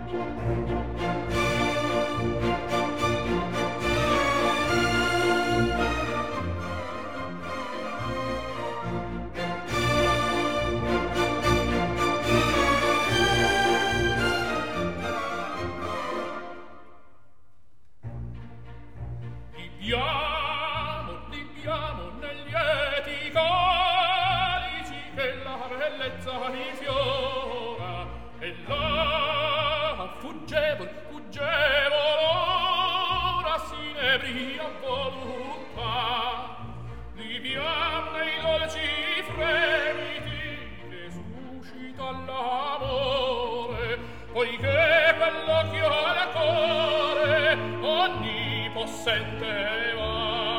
Libbiamo negli eti calici che la bellezza rifiora, e là fuggevol ora s'inebria voluttà. Libbiam nei dolci fremiti che suscita l'amore, poiché quell'occhio al cuore onnipossente va.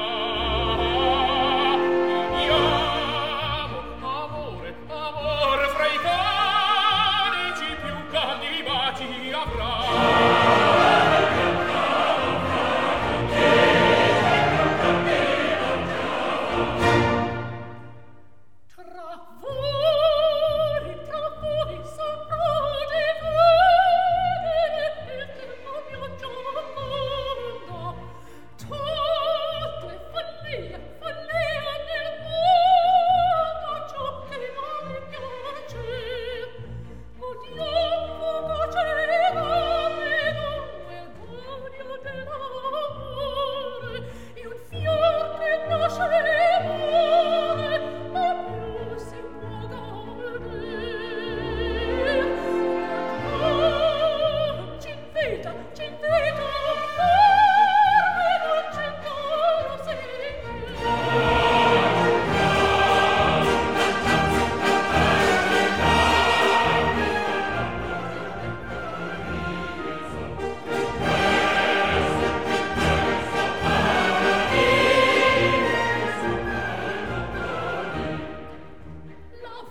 Amore fra i calici più caldi baci avrà.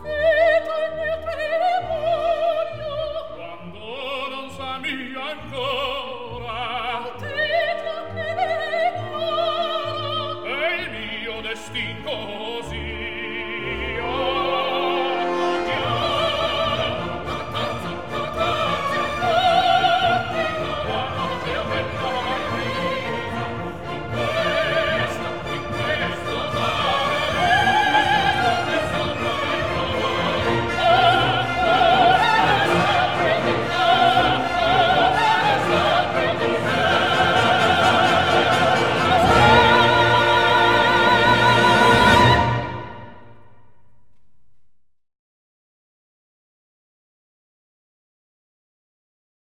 Quando non sa mia ancora